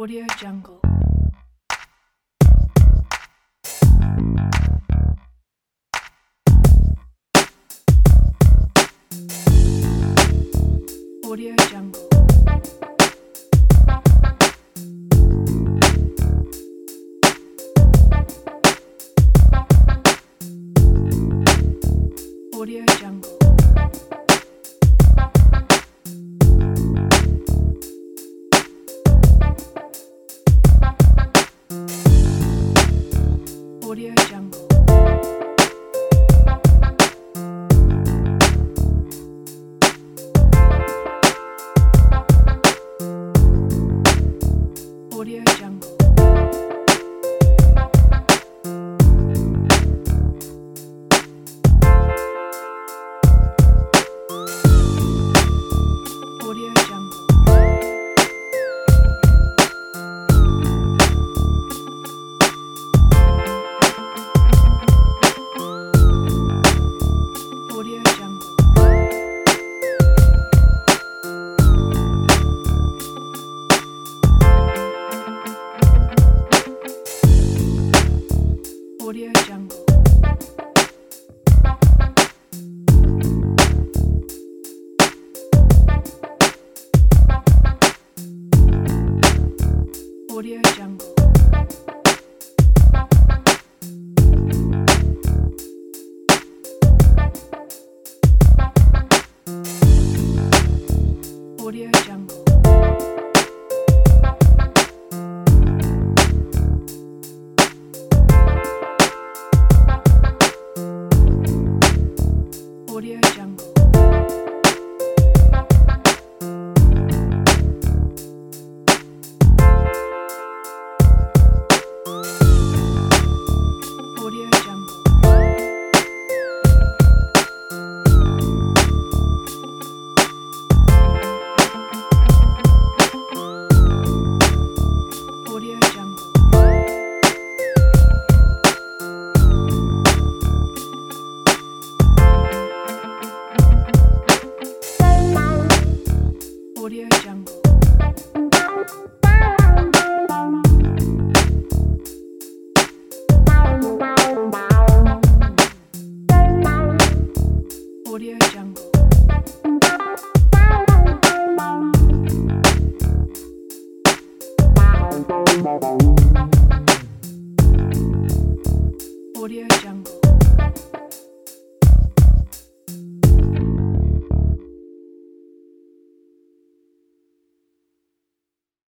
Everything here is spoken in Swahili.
Audio Jungle. Audio Jungle. Audio Jungle. Audio Jungle. Audio Jungle. Audio Jungle. Audio Jungle. Audio Jungle. Audio Jungle. Audio Jungle. Audio Jungle. Audio Jungle. Audio Jungle. Audio Jungle. Audio Jungle. Bye.